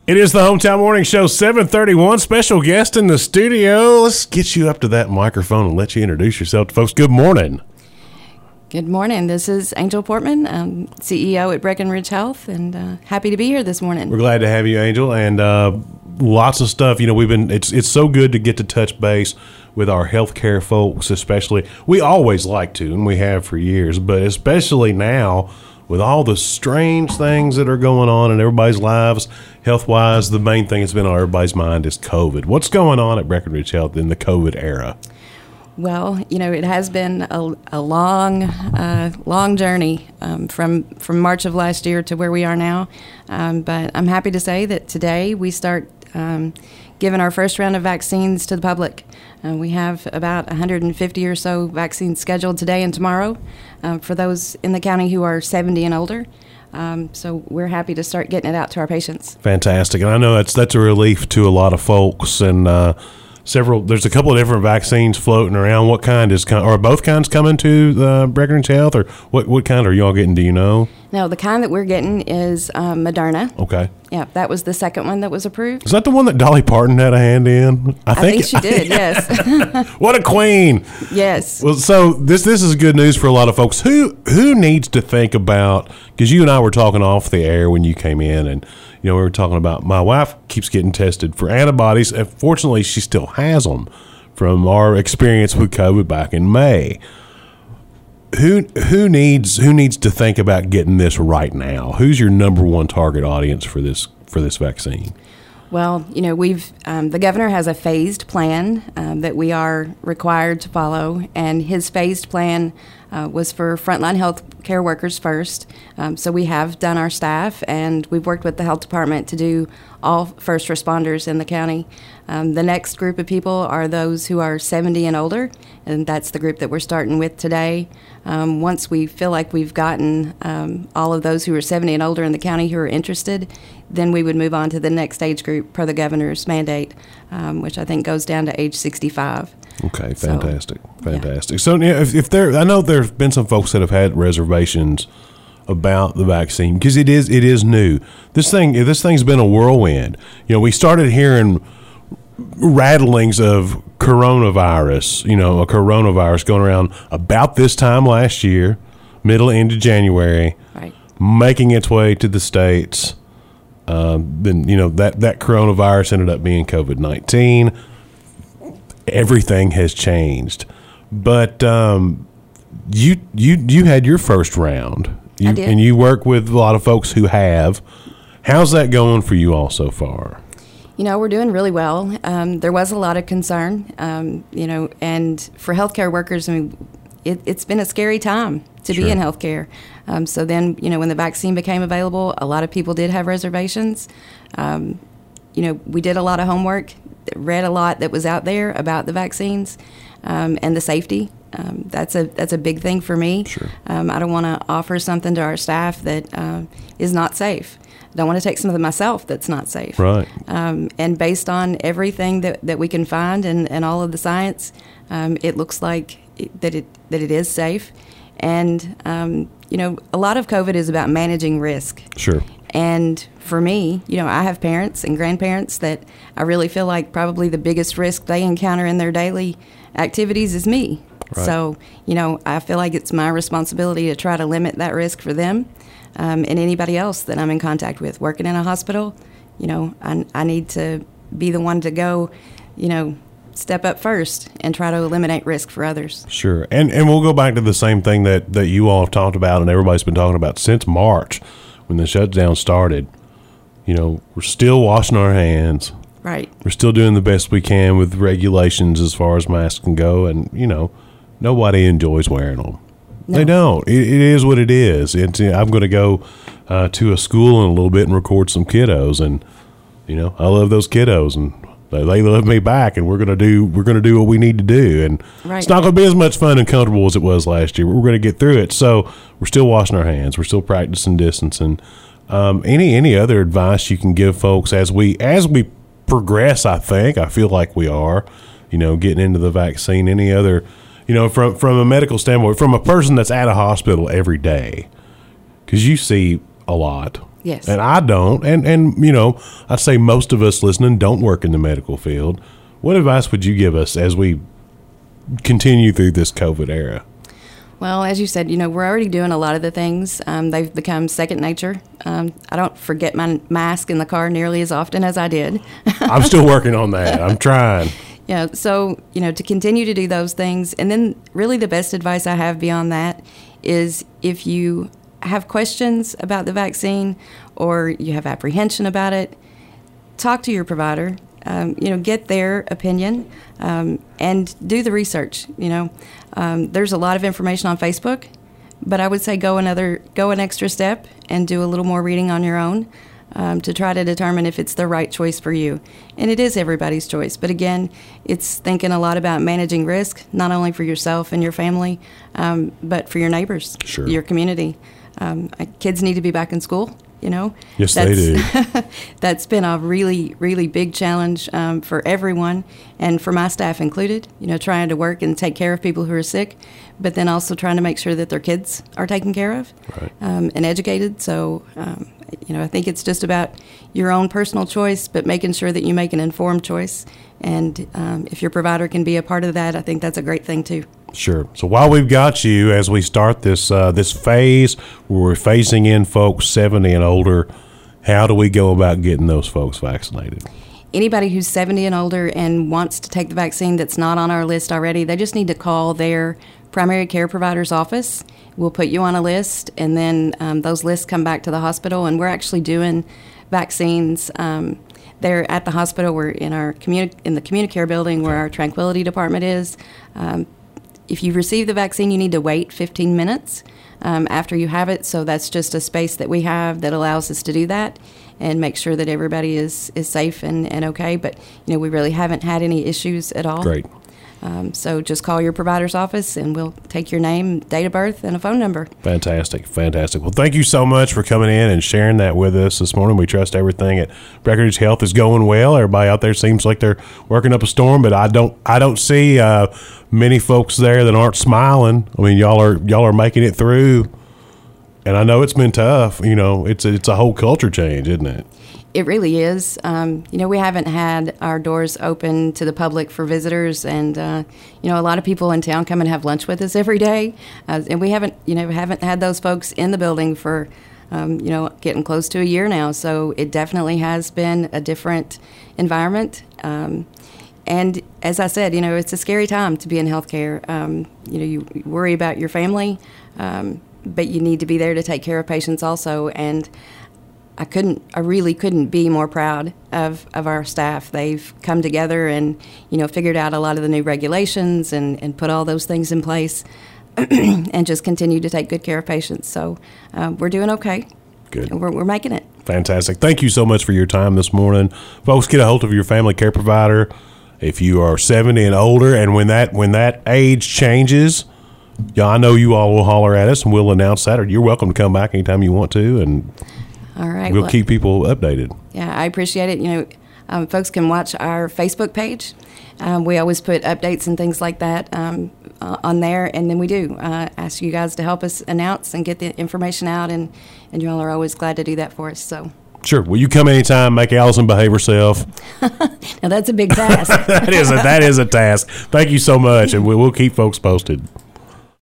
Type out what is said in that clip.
It is the Hometown Morning Show, 731. Special guest in the studio. Let's get you up to that microphone and let you introduce yourself to folks. Good morning. Good morning. This is Angel Portman, CEO at Breckenridge Health, and happy to be here this morning. We're glad to have you, Angel, and lots of stuff. You know, it's so good to get to touch base with our healthcare folks, especially. We always like to, and we have for years, but especially now with all the strange things that are going on in everybody's lives, health-wise. The main thing that's been on everybody's mind is COVID. What's going on at Breckenridge Health in the COVID era? Well, you know, it has been a long journey from March of last year to where we are now. But I'm happy to say that today we start giving our first round of vaccines to the public. We have about 150 or so vaccines scheduled today and tomorrow for those in the county who are 70 and older. So we're happy to start getting it out to our patients. Fantastic. And I know that's a relief to a lot of folks. And there's a couple of different vaccines floating around. What kind are both kinds coming to Breckenridge Health, or what kind are y'all getting? Do you know? No, the kind that we're getting is Moderna. Okay. Yeah, that was the second one that was approved. Is that the one that Dolly Parton had a hand in? I think she did, yes. What a queen. Yes. Well, so this is good news for a lot of folks. Who needs to think about, because you and I were talking off the air when you came in, and you know, we were talking about my wife keeps getting tested for antibodies, and fortunately she still has them from our experience with COVID back in May. Who needs to think about getting this right now? Who's your number one target audience for this vaccine? Well, you know, the governor has a phased plan that we are required to follow, and his phased plan was for frontline health care workers first. So we have done our staff, and we've worked with the health department to do all first responders in the county. The next group of people are those who are 70 and older, and that's the group that we're starting with today. Once we feel like we've gotten all of those who are 70 and older in the county who are interested, then we would move on to the next age group per the governor's mandate, which I think goes down to age 65. Okay, fantastic. Yeah. So yeah, I know there's been some folks that have had reservations about the vaccine because it is new. This thing's been a whirlwind. You know, we started hearing rattlings of coronavirus. You know, a coronavirus going around about this time last year, middle into January, right, making its way to the States. Then, you know, that coronavirus ended up being COVID-19. Everything has changed, but you had your first round. I did. And you work with a lot of folks who have. How's that going for you all so far? You know, we're doing really well. There was a lot of concern, you know, and for healthcare workers, I mean, it's been a scary time to be in healthcare. So then, you know, when the vaccine became available, a lot of people did have reservations. You know, we did a lot of homework, read a lot that was out there about the vaccines and the safety. That's a big thing for me. Sure. I don't want to offer something to our staff that is not safe. I don't want to take something myself that's not safe. Right. And based on everything that we can find and all of the science, it looks like that it is safe. And you know, a lot of COVID is about managing risk. Sure. And for me, you know, I have parents and grandparents that I really feel like probably the biggest risk they encounter in their daily activities is me. Right. So, you know, I feel like it's my responsibility to try to limit that risk for them and anybody else that I'm in contact with. Working in a hospital, you know, I need to be the one to go, you know, step up first and try to eliminate risk for others. Sure. And we'll go back to the same thing that you all have talked about and everybody's been talking about since March when the shutdown started. You know, we're still washing our hands. Right. We're still doing the best we can with regulations as far as masks can go. And, you know, nobody enjoys wearing them. No. They don't. It is what it is. I'm going to go to a school in a little bit and record some kiddos. And, you know, I love those kiddos. And they love me back, and we're gonna do what we need to do, and It's not gonna be as much fun and comfortable as it was last year. But we're gonna get through it. So we're still washing our hands. We're still practicing distancing. Any other advice you can give folks as we progress? I feel like we are, you know, getting into the vaccine. Any other, you know, from a medical standpoint, from a person that's at a hospital every day, because you see a lot. Yes. And I don't. And I'd say most of us listening don't work in the medical field. What advice would you give us as we continue through this COVID era? Well, as you said, we're already doing a lot of the things. They've become second nature. I don't forget my mask in the car nearly as often as I did. I'm still working on that. I'm trying. Yeah, so, to continue to do those things. And then really the best advice I have beyond that is if you have questions about the vaccine or you have apprehension about it, talk to your provider. Get their opinion and do the research. There's a lot of information on Facebook, but I would say go an extra step and do a little more reading on your own to try to determine if it's the right choice for you. And it is everybody's choice. But again, it's thinking a lot about managing risk, not only for yourself and your family, but for your neighbors, sure. Your community. Kids need to be back in school. Yes, they do. That's been a really, really big challenge for everyone, and for my staff included. Trying to work and take care of people who are sick, but then also trying to make sure that their kids are taken care of, right. And educated. So, I think it's just about your own personal choice, but making sure that you make an informed choice. And if your provider can be a part of that, I think that's a great thing too. Sure. So while we've got you, as we start this this phase where we're phasing in folks 70 and older, how do we go about getting those folks vaccinated? Anybody who's 70 and older and wants to take the vaccine that's not on our list already, they just need to call their primary care provider's office. We'll put you on a list, and then those lists come back to the hospital, and we're actually doing vaccines there at the hospital. We're in the community care building where our Tranquility Department is. If you receive the vaccine, you need to wait 15 minutes after you have it. So that's just a space that we have that allows us to do that and make sure that everybody is safe and okay. But, we really haven't had any issues at all. Great. So just call your provider's office, and we'll take your name, date of birth, and a phone number. Fantastic. Well, thank you so much for coming in and sharing that with us this morning. We trust everything at Breckenridge Health is going well. Everybody out there seems like they're working up a storm, but I don't see many folks there that aren't smiling. I mean, y'all are making it through, and I know it's been tough. It's a whole culture change, isn't it? It really is. We haven't had our doors open to the public for visitors, and a lot of people in town come and have lunch with us every day, and we haven't had those folks in the building for getting close to a year now. So it definitely has been a different environment. And as I said, it's a scary time to be in healthcare. You worry about your family, but you need to be there to take care of patients also. And I really couldn't be more proud of our staff. They've come together and, figured out a lot of the new regulations and put all those things in place and just continue to take good care of patients. So we're doing okay. Good. We're making it. Fantastic. Thank you so much for your time this morning. Folks, get a hold of your family care provider if you are 70 and older. And when that age changes, I know you all will holler at us and we'll announce that. Or you're welcome to come back anytime you want to. And all right. We'll keep people updated. Yeah, I appreciate it. Folks can watch our Facebook page. We always put updates and things like that on there, and then we do ask you guys to help us announce and get the information out, and you all are always glad to do that for us. So sure. Will you come anytime? Make Allison behave herself. Now that's a big task. that is a task. Thank you so much, and we'll keep folks posted.